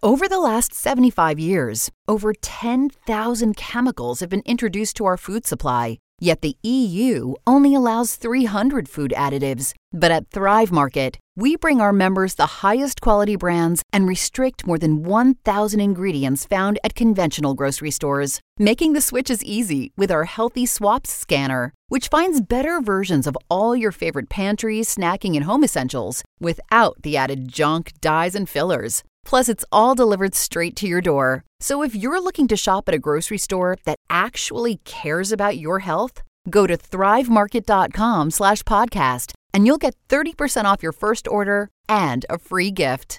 Over the last 75 years, over 10,000 chemicals have been introduced to our food supply. Yet the EU only allows 300 food additives. But at Thrive Market, we bring our members the highest quality brands and restrict more than 1,000 ingredients found at conventional grocery stores, making the switches easy with our Healthy Swaps scanner, which finds better versions of all your favorite pantry, snacking, and home essentials without the added junk, dyes, and fillers. Plus, it's all delivered straight to your door. So if you're looking to shop at a grocery store that actually cares about your health, go to thrivemarket.com/podcast and you'll get 30% off your first order and a free gift.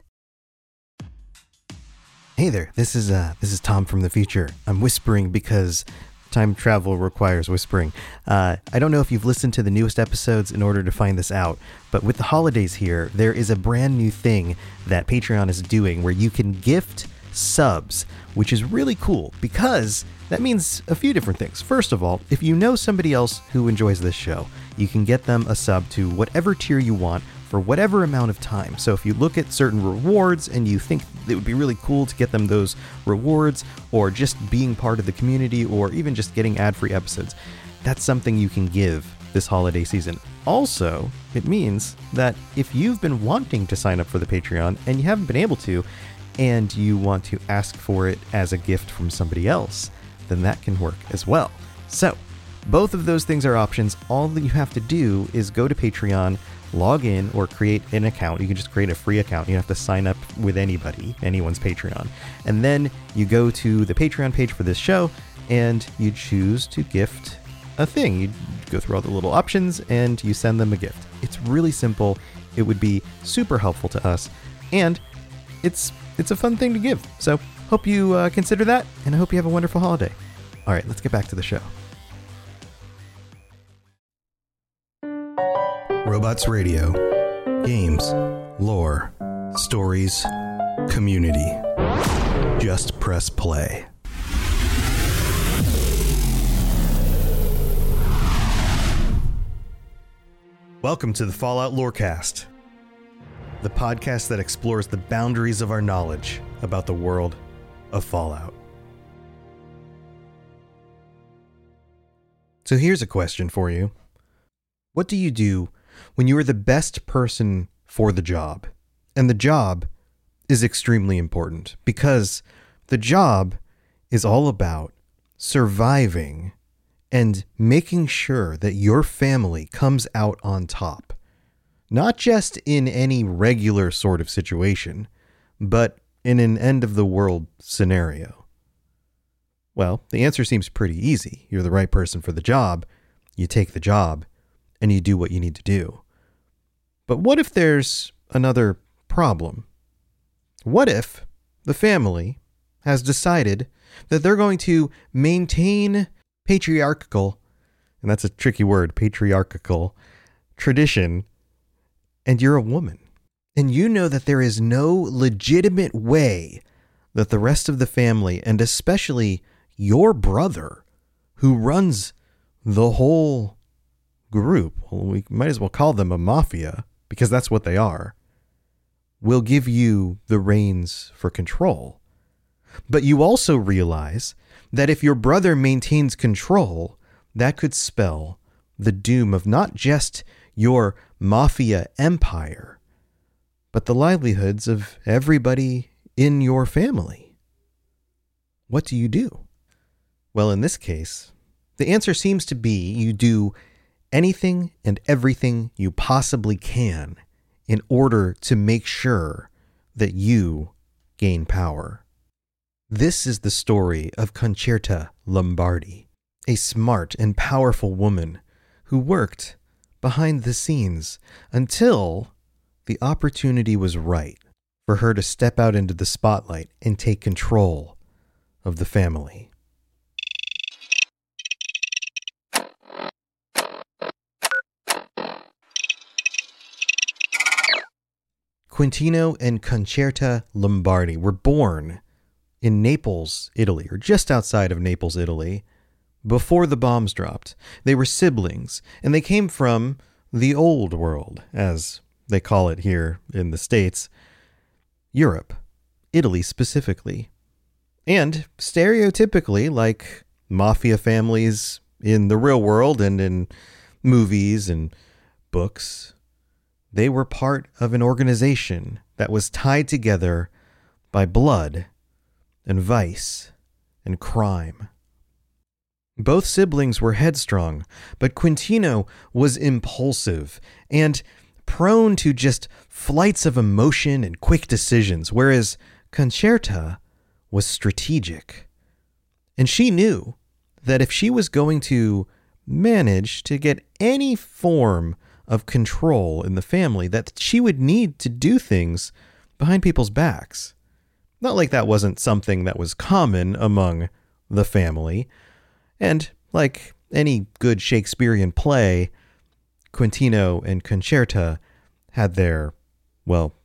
Hey there, this is Tom from the future. I'm whispering because time travel requires whispering. I don't know if you've listened to the newest episodes in order to find this out, but with the holidays here, there is a brand new thing that Patreon is doing where you can gift subs, which is really cool because that means a few different things. First of all, if you know somebody else who enjoys this show, you can get them a sub to whatever tier you want for whatever amount of time. So if you look at certain rewards and you think it would be really cool to get them those rewards, or just being part of the community, or even just getting ad-free episodes, that's something you can give this holiday season. Also, it means that if you've been wanting to sign up for the Patreon and you haven't been able to, and you want to ask for it as a gift from somebody else, then that can work as well. So, both of those things are options. All that you have to do is go to Patreon, log in, or create an account. You can just create a free account. You don't have to sign up with anyone's Patreon. And then you go to the Patreon page for this show, and you choose to gift a thing. You go through all the little options, and you send them a gift. It's really simple. It would be super helpful to us, and it's a fun thing to give. So hope you consider that, and I hope you have a wonderful holiday. All right, let's get back to the show. Robots Radio. Games, lore, stories, community. Just press play. Welcome to the Fallout Lorecast, the podcast that explores the boundaries of our knowledge about the world of Fallout. So here's a question for you. What do you do when you are the best person for the job? And the job is extremely important because the job is all about surviving and making sure that your family comes out on top. Not just in any regular sort of situation, but in an end-of-the-world scenario. Well, the answer seems pretty easy. You're the right person for the job, you take the job, and you do what you need to do. But what if there's another problem? What if the family has decided that they're going to maintain patriarchal, and that's a tricky word, patriarchal tradition, and you're a woman, and you know that there is no legitimate way that the rest of the family, and especially your brother, who runs the whole group, well, we might as well call them a mafia, because that's what they are, will give you the reins for control. But you also realize that if your brother maintains control, that could spell the doom of not just your mafia empire, but the livelihoods of everybody in your family. What do you do? Well, in this case, the answer seems to be you do anything and everything you possibly can in order to make sure that you gain power. This is the story of Concerta Lombardi, a smart and powerful woman who worked behind the scenes until the opportunity was right for her to step out into the spotlight and take control of the family. Quintino and Concerta Lombardi were born in Naples, Italy, or just outside of Naples, Italy, before the bombs dropped. They were siblings, and they came from the old world, as they call it here in the States, Europe. Italy specifically. And stereotypically, like mafia families in the real world and in movies and books, they were part of an organization that was tied together by blood and vice and crime. Both siblings were headstrong, but Quintino was impulsive and prone to just flights of emotion and quick decisions, whereas Concerta was strategic. And she knew that if she was going to manage to get any form of control in the family, that she would need to do things behind people's backs. Not like that wasn't something that was common among the family. And like any good Shakespearean play, Quintino and Concerta had their, well,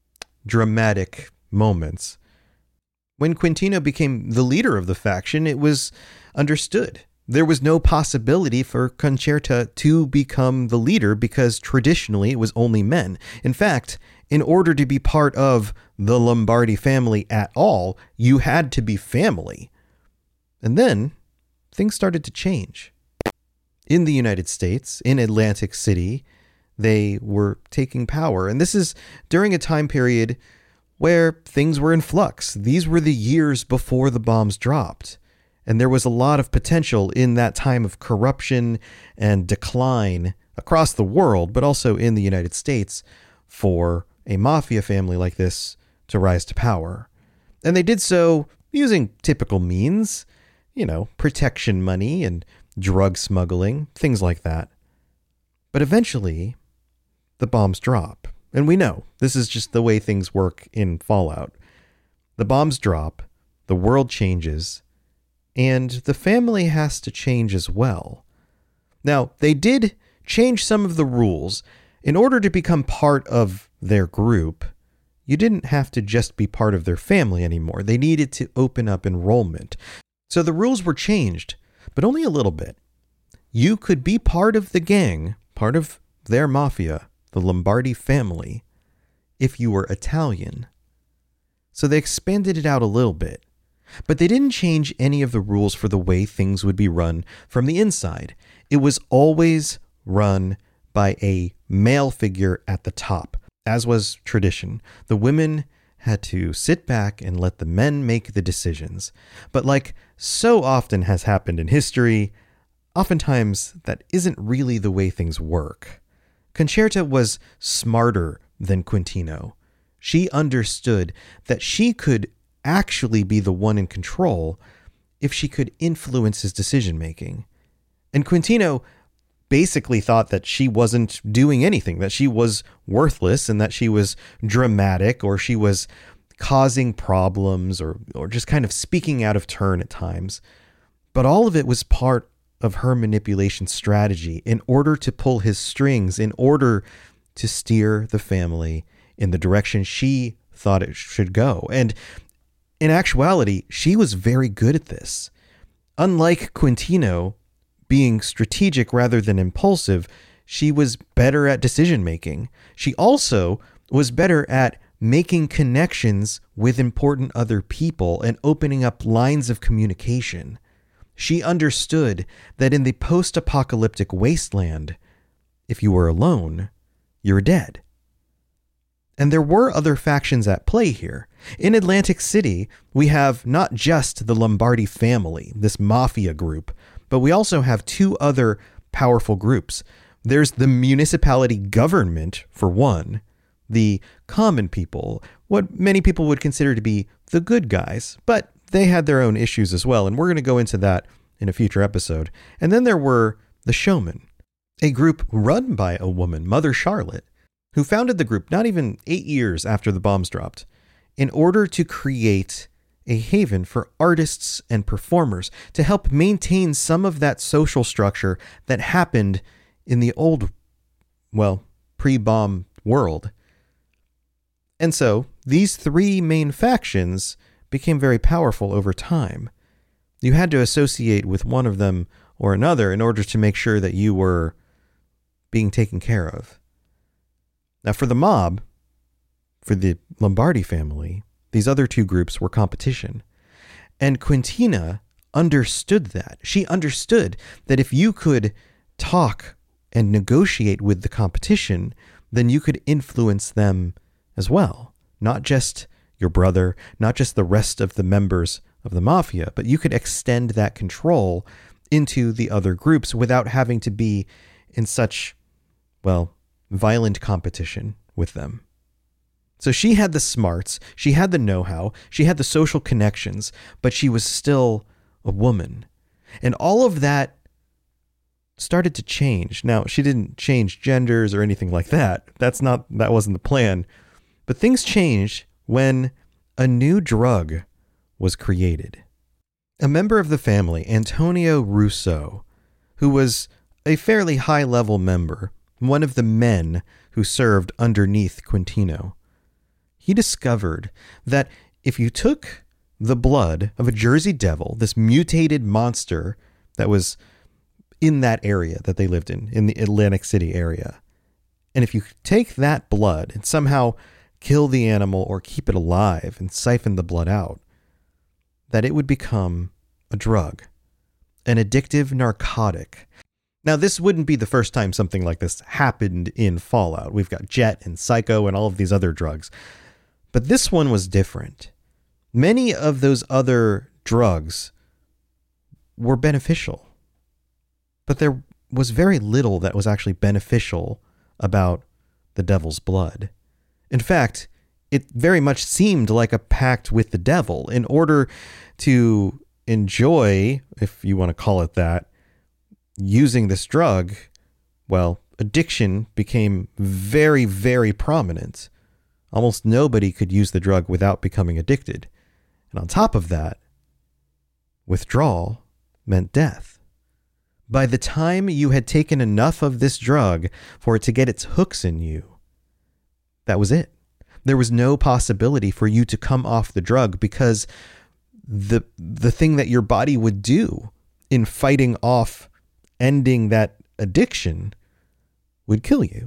dramatic moments. When Quintino became the leader of the faction, it was understood. There was no possibility for Concerta to become the leader because traditionally it was only men. In fact, in order to be part of the Lombardi family at all, you had to be family. And then things started to change. In the United States, in Atlantic City, they were taking power. And this is during a time period where things were in flux. These were the years before the bombs dropped. And there was a lot of potential in that time of corruption and decline across the world, but also in the United States, for a mafia family like this to rise to power. And they did so using typical means, protection money and drug smuggling, things like that. But eventually, the bombs drop. And we know this is just the way things work in Fallout. The bombs drop, the world changes, and the family has to change as well. Now, they did change some of the rules. In order to become part of their group, you didn't have to just be part of their family anymore. They needed to open up enrollment. So the rules were changed, but only a little bit. You could be part of the gang, part of their mafia, the Lombardi family, if you were Italian. So they expanded it out a little bit. But they didn't change any of the rules for the way things would be run from the inside. It was always run by a male figure at the top, as was tradition. The women had to sit back and let the men make the decisions. But like so often has happened in history, oftentimes that isn't really the way things work. Concerta was smarter than Quintino. She understood that she could actually be the one in control if she could influence his decision-making. And Quintino basically thought that she wasn't doing anything, that she was worthless and that she was dramatic or she was causing problems or just kind of speaking out of turn at times. But all of it was part of her manipulation strategy in order to pull his strings, in order to steer the family in the direction she thought it should go. And in actuality, she was very good at this. Unlike Quintino being strategic rather than impulsive, she was better at decision making. She also was better at making connections with important other people and opening up lines of communication. She understood that in the post-apocalyptic wasteland, if you were alone, you're dead. And there were other factions at play here. In Atlantic City, we have not just the Lombardi family, this mafia group, but we also have two other powerful groups. There's the municipality government, for one, the common people, what many people would consider to be the good guys, but they had their own issues as well, and we're going to go into that in a future episode. And then there were the showmen, a group run by a woman, Mother Charlotte, who founded the group not even 8 years after the bombs dropped, in order to create a haven for artists and performers to help maintain some of that social structure that happened in the old, pre-bomb world. And so these three main factions became very powerful over time. You had to associate with one of them or another in order to make sure that you were being taken care of. Now, for the mob, for the Lombardi family, These other two groups were competition. And Quintina understood that. She understood that if you could talk and negotiate with the competition, then you could influence them as well. Not just your brother, not just the rest of the members of the mafia, but you could extend that control into the other groups without having to be in such, well, violent competition with them. So she had the smarts, she had the know-how, she had the social connections, but she was still a woman. And all of that started to change. Now, she didn't change genders or anything like that. That wasn't the plan. But things changed when a new drug was created. A member of the family, Antonio Russo, who was a fairly high-level member, one of the men who served underneath Quintino, he discovered that if you took the blood of a Jersey Devil, this mutated monster that was in that area that they lived in the Atlantic City area, and if you take that blood and somehow kill the animal or keep it alive and siphon the blood out, that it would become a drug, an addictive narcotic. Now, this wouldn't be the first time something like this happened in Fallout. We've got Jet and Psycho and all of these other drugs. But this one was different. Many of those other drugs were beneficial, but there was very little that was actually beneficial about the devil's blood. In fact, it very much seemed like a pact with the devil. In order to enjoy, if you want to call it that, using this drug, well, addiction became very, very prominent. Almost nobody could use the drug without becoming addicted. And on top of that, withdrawal meant death. By the time you had taken enough of this drug for it to get its hooks in you, that was it. There was no possibility for you to come off the drug because the thing that your body would do in fighting off ending that addiction would kill you.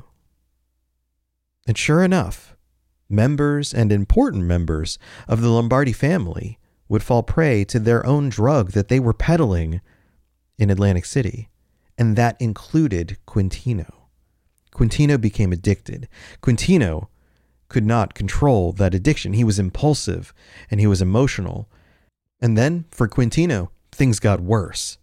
And sure enough, members and important members of the Lombardi family would fall prey to their own drug that they were peddling in Atlantic City, and that included Quintino. Quintino became addicted. Quintino could not control that addiction. He was impulsive and he was emotional. And then for Quintino, things got worse.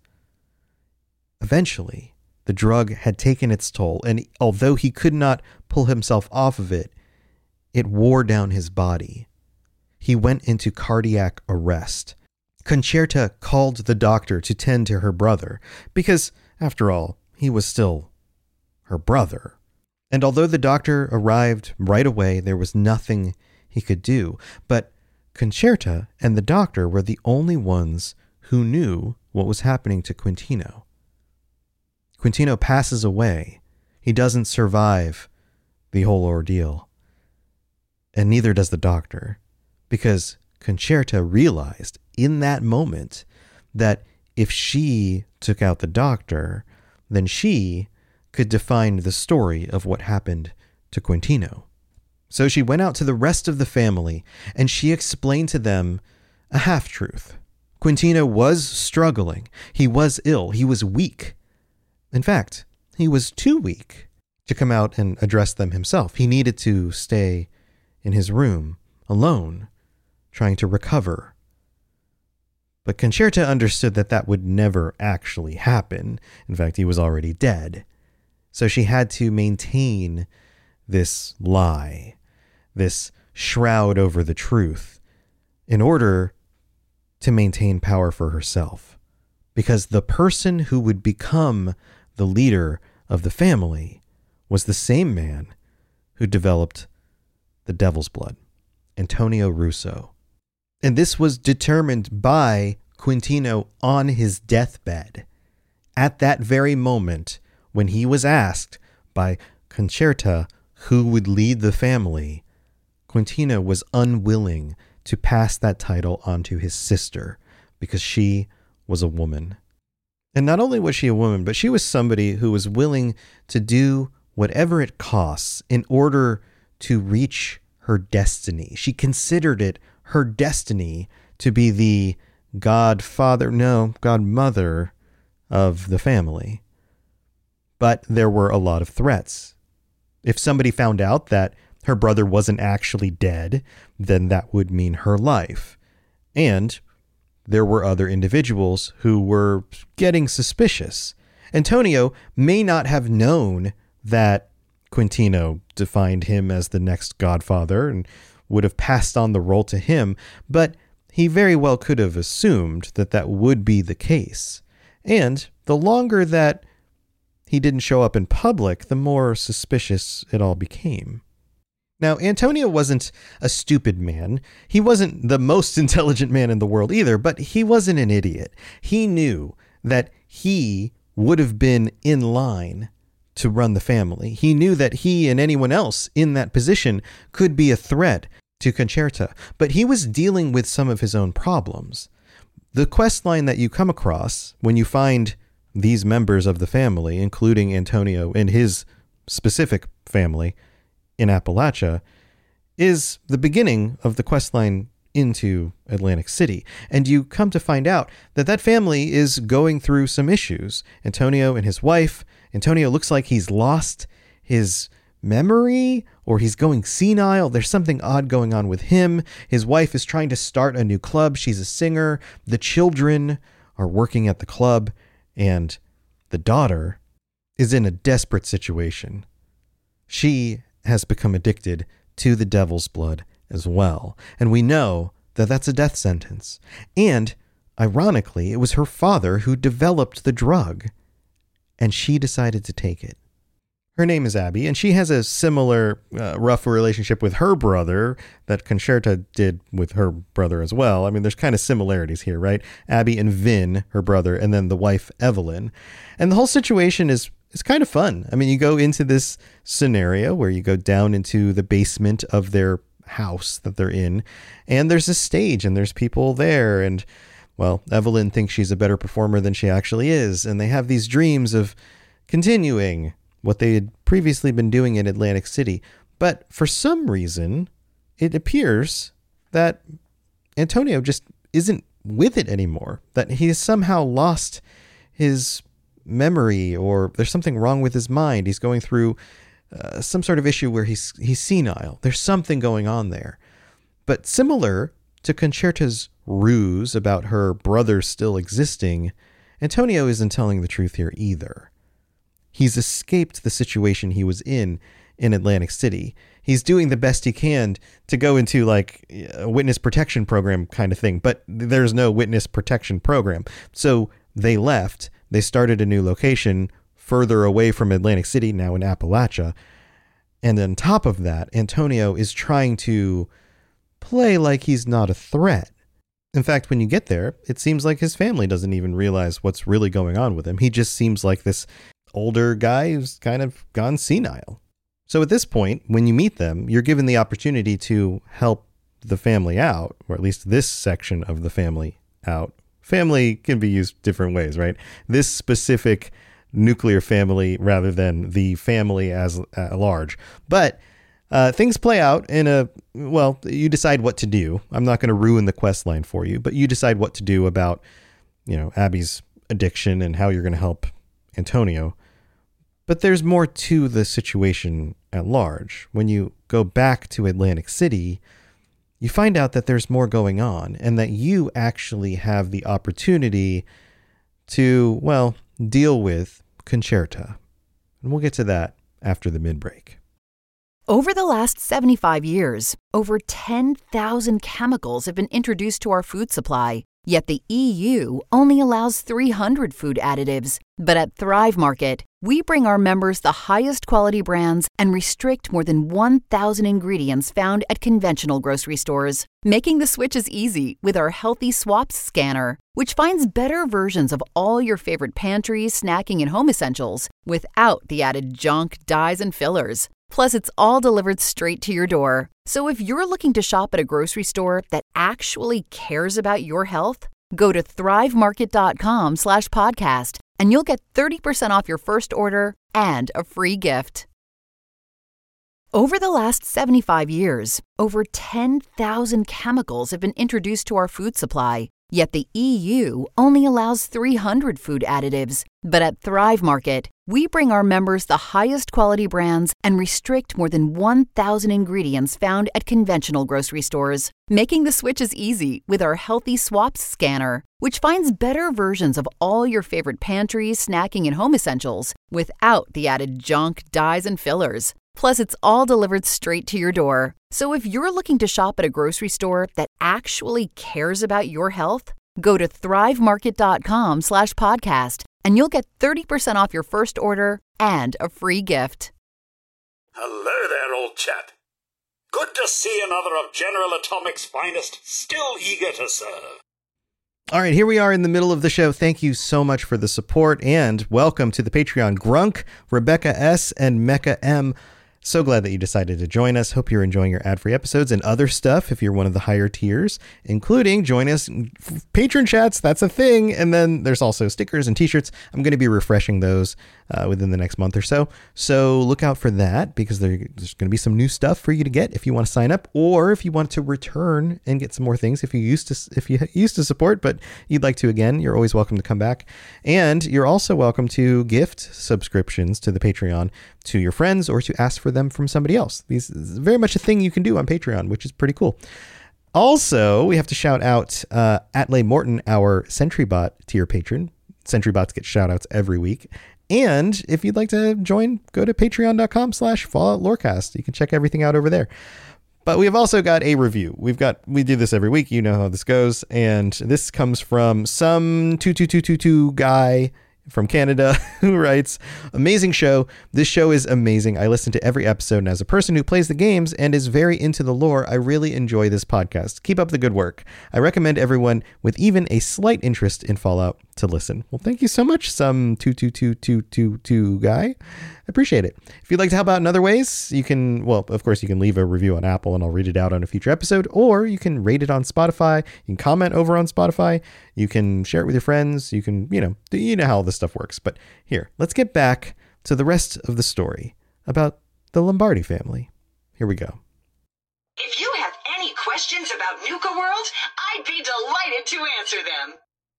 Eventually, the drug had taken its toll, and although he could not pull himself off of it, it wore down his body. He went into cardiac arrest. Concerta called the doctor to tend to her brother, because, after all, he was still her brother. And although the doctor arrived right away, there was nothing he could do. But Concerta and the doctor were the only ones who knew what was happening to Quintino. Quintino passes away. He doesn't survive the whole ordeal. And neither does the doctor, because Concerta realized in that moment that if she took out the doctor, then she could define the story of what happened to Quintino. So she went out to the rest of the family and she explained to them a half-truth. Quintino was struggling. He was ill. He was weak. In fact, he was too weak to come out and address them himself. He needed to stay in his room alone, trying to recover. But Concerta understood that that would never actually happen. In fact, he was already dead. So she had to maintain this lie, this shroud over the truth, in order to maintain power for herself. Because the person who would become the leader of the family was the same man who developed the devil's blood, Antonio Russo. And this was determined by Quintino on his deathbed. At that very moment, when he was asked by Concerta who would lead the family, Quintino was unwilling to pass that title on to his sister because she was a woman. And not only was she a woman, but she was somebody who was willing to do whatever it costs in order to reach her destiny. She considered it her destiny to be the godmother of the family. But there were a lot of threats. If somebody found out that her brother wasn't actually dead, then that would mean her life. And there were other individuals who were getting suspicious. Antonio may not have known that Quintino defined him as the next godfather and would have passed on the role to him, but he very well could have assumed that that would be the case. And the longer that he didn't show up in public, the more suspicious it all became. Now, Antonio wasn't a stupid man. He wasn't the most intelligent man in the world either, but he wasn't an idiot. He knew that he would have been in line to run the family. He knew that he and anyone else in that position could be a threat to Concerta, but he was dealing with some of his own problems. The quest line that you come across when you find these members of the family, including Antonio and his specific family in Appalachia, is the beginning of the quest line into Atlantic City. And you come to find out that that family is going through some issues. Antonio and his wife. Antonio looks like he's lost his memory or he's going senile. There's something odd going on with him. His wife is trying to start a new club. She's a singer. The children are working at the club, and the daughter is in a desperate situation. She has become addicted to the devil's blood as well. And we know that that's a death sentence. And ironically, it was her father who developed the drug, and she decided to take it. Her name is Abby, and she has a similar rough relationship with her brother that Concerta did with her brother as well. I mean, there's kind of similarities here, right? Abby and Vin, her brother, and then the wife, Evelyn. And the whole situation is kind of fun. I mean, you go into this scenario where you go down into the basement of their house that they're in, and there's a stage, and there's people there, and, well, Evelyn thinks she's a better performer than she actually is, and they have these dreams of continuing what they had previously been doing in Atlantic City. But for some reason, it appears that Antonio just isn't with it anymore, that he has somehow lost his memory, or there's something wrong with his mind. He's going through some sort of issue where he's senile. There's something going on there. But similar to Concerta's ruse about her brother still existing, Antonio isn't telling the truth here either. He's escaped the situation he was in Atlantic City. He's doing the best he can to go into like a witness protection program kind of thing, but there's no witness protection program. So they left. They started a new location further away from Atlantic City, now in Appalachia. And on top of that, Antonio is trying to play like he's not a threat. In fact, when you get there, it seems like his family doesn't even realize what's really going on with him. He just seems like this older guy who's kind of gone senile. So at this point, when you meet them, you're given the opportunity to help the family out, or at least this section of the family out. Family can be used different ways, right? This specific nuclear family rather than the family as at large. But things play out you decide what to do. I'm not going to ruin the quest line for you, but you decide what to do about, Abby's addiction and how you're going to help Antonio. But there's more to the situation at large. When you go back to Atlantic City, you find out that there's more going on and that you actually have the opportunity to, deal with Concerta. And we'll get to that after the mid-break. Over the last 75 years, over 10,000 chemicals have been introduced to our food supply. Yet the EU only allows 300 food additives. But at Thrive Market, we bring our members the highest quality brands and restrict more than 1,000 ingredients found at conventional grocery stores, making the switch as easy with our Healthy Swaps scanner, which finds better versions of all your favorite pantry, snacking, and home essentials without the added junk, dyes, and fillers. Plus, it's all delivered straight to your door. So if you're looking to shop at a grocery store that actually cares about your health, go to thrivemarket.com/podcast and you'll get 30% off your first order and a free gift. Over the last 75 years, over 10,000 chemicals have been introduced to our food supply. Yet the EU only allows 300 food additives. But at Thrive Market, we bring our members the highest quality brands and restrict more than 1,000 ingredients found at conventional grocery stores, making the switches easy with our Healthy Swaps scanner, which finds better versions of all your favorite pantry, snacking, and home essentials without the added junk, dyes, and fillers. Plus, it's all delivered straight to your door. So if you're looking to shop at a grocery store that actually cares about your health, go to thrivemarket.com/podcast and you'll get 30% off your first order and a free gift. Hello there, old chap. Good to see another of General Atomic's finest, still eager to serve. All right, here we are in the middle of the show. Thank you so much for the support and welcome to the Patreon. Grunk, Rebecca S., and Mecca M. So glad that you decided to join us. Hope you're enjoying your ad-free episodes and other stuff if you're one of the higher tiers, including join us patron chats. That's a thing. And then there's also stickers and t-shirts. I'm going to be refreshing those within the next month or so. So look out for that because there's going to be some new stuff for you to get if you want to sign up or if you want to return and get some more things. If you used to support, but you'd like to again, you're always welcome to come back. And you're also welcome to gift subscriptions to the Patreon to your friends or to ask for them from somebody else. This is very much a thing you can do on Patreon, which is pretty cool. Also, we have to shout out Atley Morton, our SentryBot tier patron. SentryBots get shout outs every week. And if you'd like to join, go to patreon.com/FalloutLorecast. You can check everything out over there. But we have also got a review. We do this every week. You know how this goes. And this comes from some 22222 guy from Canada who writes, amazing show. This show is amazing. I listen to every episode, and as a person who plays the games and is very into the lore, I really enjoy this podcast. Keep up the good work. I recommend everyone with even a slight interest in Fallout to listen. Well, thank you so much, some 22222 guy. I appreciate it. If you'd like to help out in other ways, you can, well, of course, you can leave a review on Apple and I'll read it out on a future episode, or you can rate it on Spotify. You can comment over on Spotify. You can share it with your friends. You can, you know how all this stuff works. But here, let's get back to the rest of the story about the Lombardi family. Here we go. If you have any questions about Nuka World, I'd be delighted to answer them.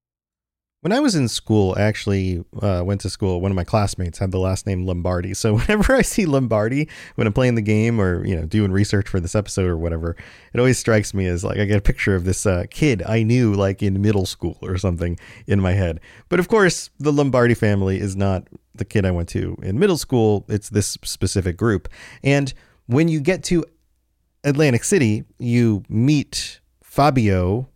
When I was in school, I actually went to school. One of my classmates had the last name Lombardi. So whenever I see Lombardi when I'm playing the game or, doing research for this episode or whatever, it always strikes me as like I get a picture of this kid I knew like in middle school or something in my head. But of course, the Lombardi family is not the kid I went to in middle school. It's this specific group. And when you get to Atlantic City, you meet Fabio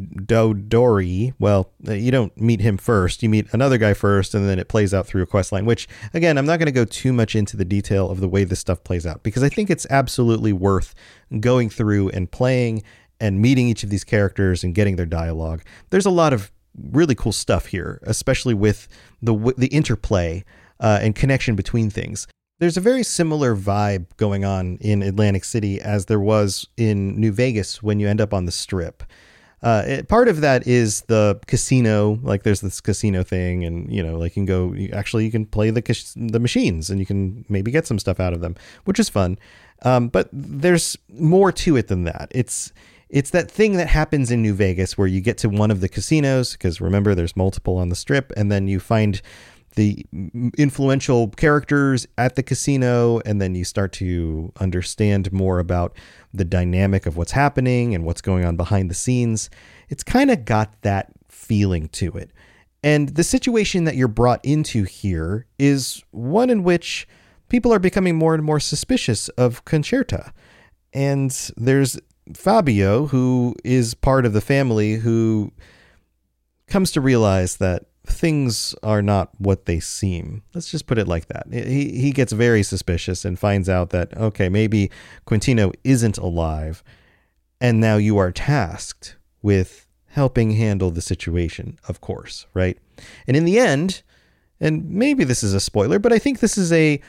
Mondadori. Well, you don't meet him first. You meet another guy first, and then it plays out through a quest line, which, again, I'm not going to go too much into the detail of the way this stuff plays out, because I think it's absolutely worth going through and playing and meeting each of these characters and getting their dialogue. There's a lot of really cool stuff here, especially with the interplay and connection between things. There's a very similar vibe going on in Atlantic City as there was in New Vegas when you end up on the Strip. Part of that is the casino, like there's this casino thing and, like you can play the machines and you can maybe get some stuff out of them, which is fun. But there's more to it than that. It's that thing that happens in New Vegas where you get to one of the casinos, because remember there's multiple on the Strip, and then you find the influential characters at the casino, and then you start to understand more about the dynamic of what's happening and what's going on behind the scenes. It's kind of got that feeling to it. And the situation that you're brought into here is one in which people are becoming more and more suspicious of Concerta. And there's Fabio, who is part of the family, who comes to realize that things are not what they seem. Let's just put it like that. He gets very suspicious and finds out that, okay, maybe Quintino isn't alive, and now you are tasked with helping handle the situation, of course, right? And in the end, and maybe this is a spoiler, but I think this is a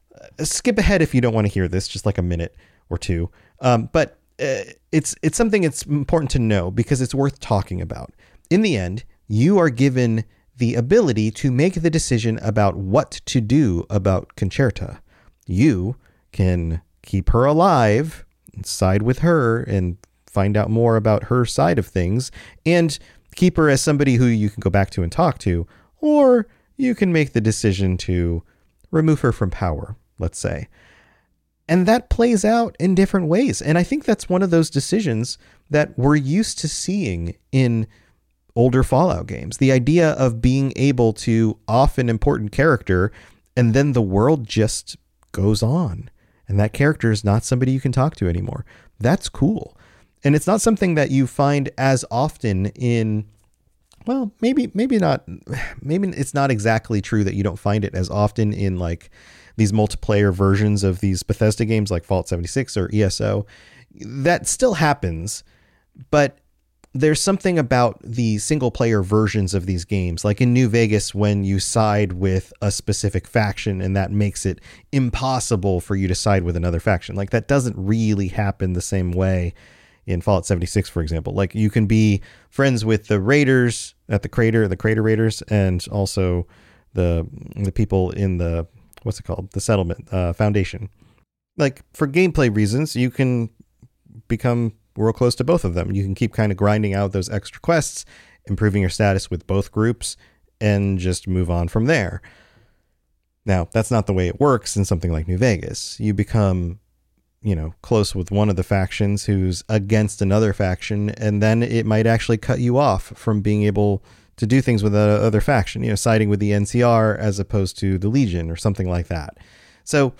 skip ahead if you don't want to hear this, just like a minute or two. But it's something it's important to know because it's worth talking about. In the end, you are given the ability to make the decision about what to do about Concerta. You can keep her alive, side with her, and find out more about her side of things, and keep her as somebody who you can go back to and talk to, or you can make the decision to remove her from power, let's say. And that plays out in different ways. And I think that's one of those decisions that we're used to seeing in older Fallout games. The idea of being able to off an important character and then the world just goes on. And that character is not somebody you can talk to anymore. That's cool. And it's not something that you find as often in, well, maybe not. Maybe it's not exactly true that you don't find it as often in like these multiplayer versions of these Bethesda games like Fallout 76 or ESO. That still happens, but there's something about the single player versions of these games, like in New Vegas, when you side with a specific faction and that makes it impossible for you to side with another faction. Like that doesn't really happen the same way in Fallout 76, for example. Like you can be friends with the raiders at the crater raiders, and also the people in the, what's it called? The settlement, foundation. Like for gameplay reasons, you can become real close to both of them. You can keep kind of grinding out those extra quests, improving your status with both groups, and just move on from there. Now, that's not the way it works in something like New Vegas. You become, close with one of the factions who's against another faction, and then it might actually cut you off from being able to do things with the other faction, siding with the NCR as opposed to the Legion or something like that. So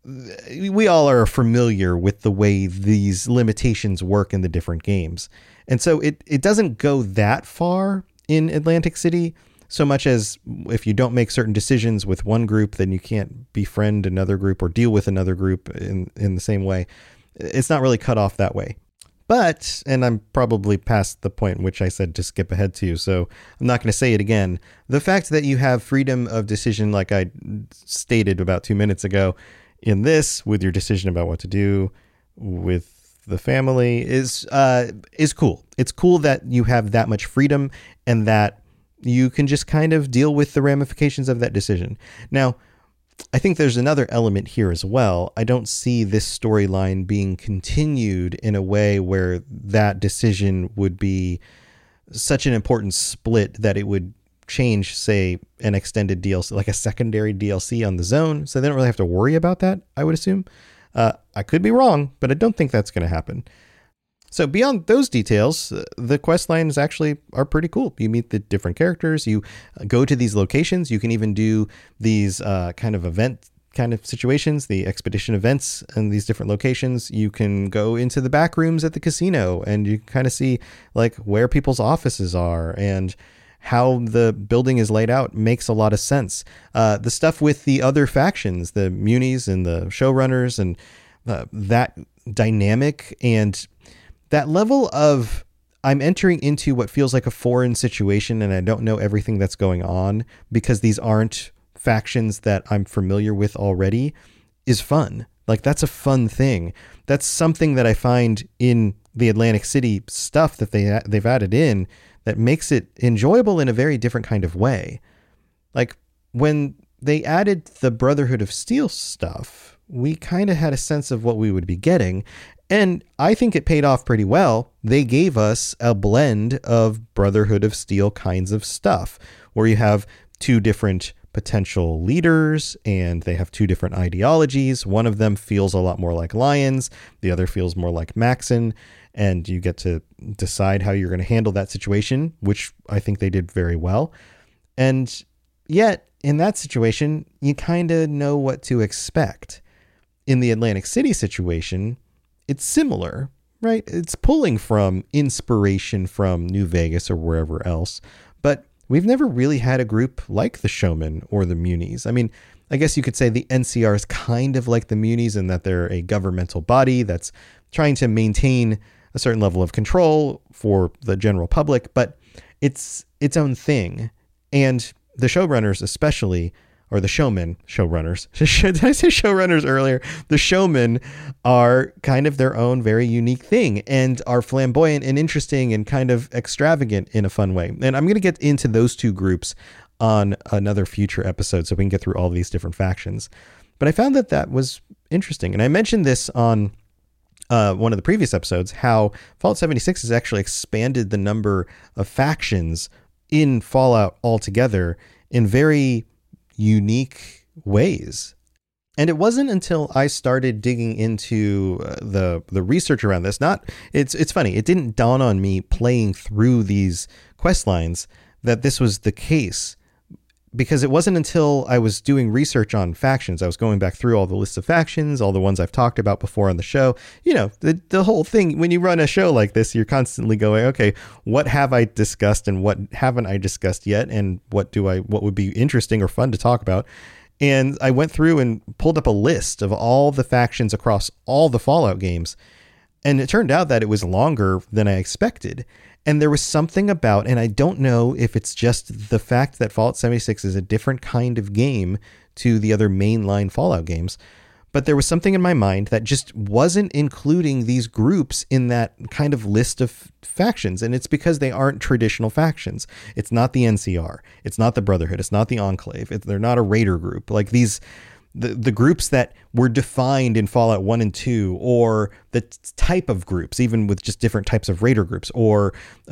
we all are familiar with the way these limitations work in the different games. And so it doesn't go that far in Atlantic City, so much as if you don't make certain decisions with one group, then you can't befriend another group or deal with another group in the same way. It's not really cut off that way. But, and I'm probably past the point in which I said to skip ahead to, so I'm not going to say it again. The fact that you have freedom of decision, like I stated about 2 minutes ago, in this, with your decision about what to do with the family, is cool. It's cool that you have that much freedom and that you can just kind of deal with the ramifications of that decision. Now, I think there's another element here as well. I don't see this storyline being continued in a way where that decision would be such an important split that it would change, say, an extended DLC, like a secondary DLC on the zone. So they don't really have to worry about that, I would assume. I could be wrong, but I don't think that's going to happen. So beyond those details, the quest lines actually are pretty cool. You meet the different characters, you go to these locations, you can even do these kind of event kind of situations, the expedition events in these different locations. You can go into the back rooms at the casino and you kind of see like where people's offices are, and how the building is laid out makes a lot of sense. The stuff with the other factions, the munis and the showrunners, and that dynamic and that level of I'm entering into what feels like a foreign situation and I don't know everything that's going on because these aren't factions that I'm familiar with already, is fun. Like that's a fun thing. That's something that I find in the Atlantic City stuff that they've added in that makes it enjoyable in a very different kind of way. Like when they added the Brotherhood of Steel stuff, we kind of had a sense of what we would be getting. And I think it paid off pretty well. They gave us a blend of Brotherhood of Steel kinds of stuff where you have two different potential leaders and they have two different ideologies. One of them feels a lot more like Lions. The other feels more like Maxon. And you get to decide how you're going to handle that situation, which I think they did very well. And yet in that situation, you kind of know what to expect. In the Atlantic City situation, it's similar, right? It's pulling from inspiration from New Vegas or wherever else, but we've never really had a group like the Showmen or the Munis. I mean, I guess you could say the NCR is kind of like the Munis in that they're a governmental body that's trying to maintain a certain level of control for the general public, but it's its own thing. And the showrunners especially, or the showrunners. Did I say showrunners earlier? The Showmen are kind of their own very unique thing and are flamboyant and interesting and kind of extravagant in a fun way. And I'm going to get into those two groups on another future episode so we can get through all these different factions. But I found that was interesting. And I mentioned this on one of the previous episodes, how Fallout 76 has actually expanded the number of factions in Fallout altogether in very unique ways. And it wasn't until I started digging into the research around this, it's funny, it didn't dawn on me playing through these quest lines that this was the case, because it wasn't until I was doing research on factions. I was going back through all the lists of factions, all the ones I've talked about before on the show. You know, the whole thing, when you run a show like this, you're constantly going, okay, what have I discussed and what haven't I discussed yet? And what would be interesting or fun to talk about? And I went through and pulled up a list of all the factions across all the Fallout games. And it turned out that it was longer than I expected. And there was something about, and I don't know if it's just the fact that Fallout 76 is a different kind of game to the other mainline Fallout games, but there was something in my mind that just wasn't including these groups in that kind of list of factions. And it's because they aren't traditional factions. It's not the NCR. It's not the Brotherhood. It's not the Enclave. They're not a raider group. Like the groups that were defined in Fallout 1 and 2, or the type of groups, even with just different types of raider groups, or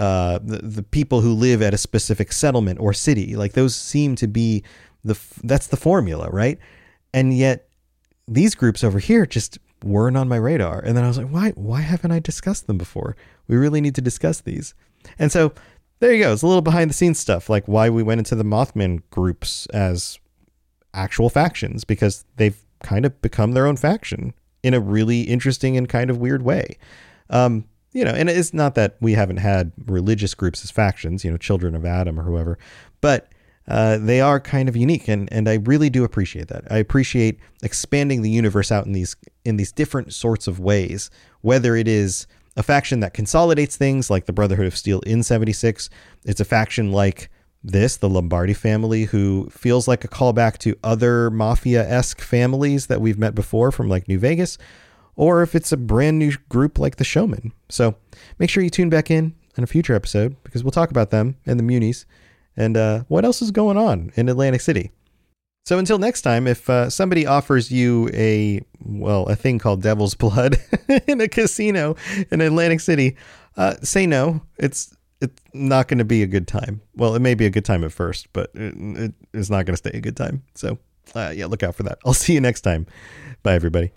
the people who live at a specific settlement or city. Like those seem to be that's the formula, right? And yet these groups over here just weren't on my radar. And then I was like, why haven't I discussed them before? We really need to discuss these. And so there you go. It's a little behind the scenes stuff, like why we went into the Mothman groups as actual factions, because they've kind of become their own faction in a really interesting and kind of weird way. And it's not that we haven't had religious groups as factions, Children of Adam or whoever, but they are kind of unique. And I really do appreciate that. I appreciate expanding the universe out in these different sorts of ways, whether it is a faction that consolidates things like the Brotherhood of Steel in 76. It's a faction like the Lombardi family, who feels like a callback to other mafia-esque families that we've met before from like New Vegas, or if it's a brand new group like the Showmen. So make sure you tune back in a future episode, because we'll talk about them and the Muni's and what else is going on in Atlantic City. So until next time, if somebody offers you a thing called Devil's Blood in a casino in Atlantic City, say no. It's not going to be a good time. Well, it may be a good time at first, but it is not going to stay a good time. So, look out for that. I'll see you next time. Bye, everybody.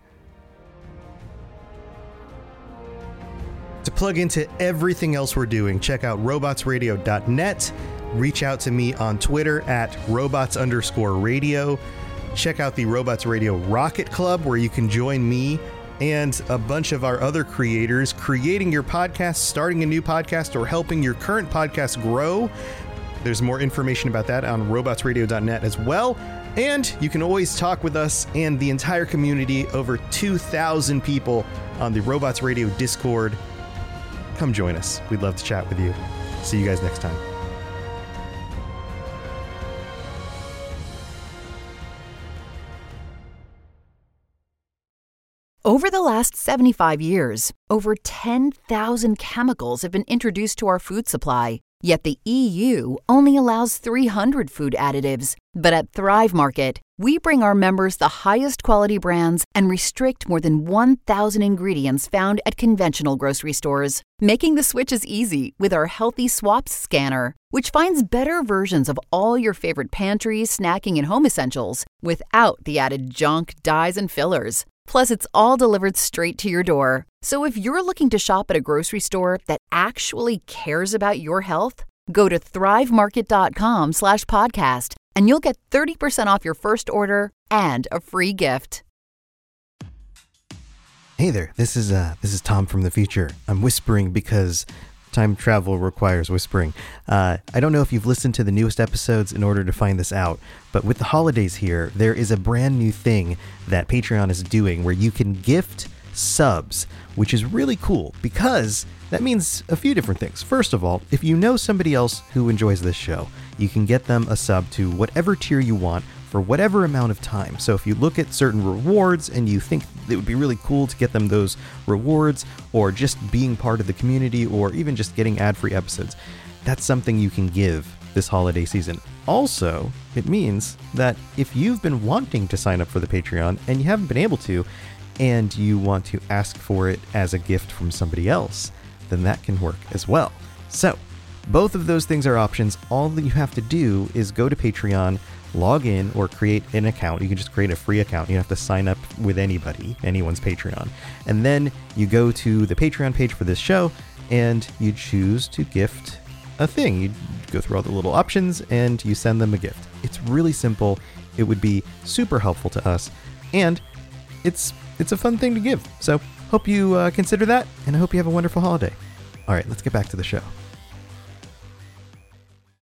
To plug into everything else we're doing, check out robotsradio.net. Reach out to me on Twitter at robots_radio. Check out the Robots Radio Rocket Club, where you can join me and a bunch of our other creators creating your podcast, starting a new podcast, or helping your current podcast grow. There's more information about that on robotsradio.net as well. And you can always talk with us and the entire community, over 2,000 people on the Robots Radio Discord. Come join us. We'd love to chat with you. See you guys next time. Over the last 75 years, over 10,000 chemicals have been introduced to our food supply, yet the EU only allows 300 food additives. But at Thrive Market, we bring our members the highest quality brands and restrict more than 1,000 ingredients found at conventional grocery stores, making the switches easy with our Healthy Swaps scanner, which finds better versions of all your favorite pantry, snacking, and home essentials without the added junk, dyes, and fillers. Plus, it's all delivered straight to your door. So if you're looking to shop at a grocery store that actually cares about your health, go to thrivemarket.com/podcast and you'll get 30% off your first order and a free gift. Hey there, this is Tom from the future. I'm whispering because time travel requires whispering. I don't know if you've listened to the newest episodes in order to find this out, but with the holidays here, there is a brand new thing that Patreon is doing where you can gift subs, which is really cool because that means a few different things. First of all, if you know somebody else who enjoys this show, you can get them a sub to whatever tier you want for whatever amount of time. So if you look at certain rewards and you think it would be really cool to get them those rewards, or just being part of the community, or even just getting ad-free episodes, that's something you can give this holiday season. Also, it means that if you've been wanting to sign up for the Patreon and you haven't been able to, and you want to ask for it as a gift from somebody else, then that can work as well. So, both of those things are options. All that you have to do is go to Patreon, log in, or create an account. You can just create a free account. You don't have to sign up with anyone's Patreon. And then you go to the Patreon page for this show, and you choose to gift a thing. You go through all the little options, and you send them a gift. It's really simple. It would be super helpful to us, and it's a fun thing to give. So, hope you consider that, and I hope you have a wonderful holiday. All right, let's get back to the show.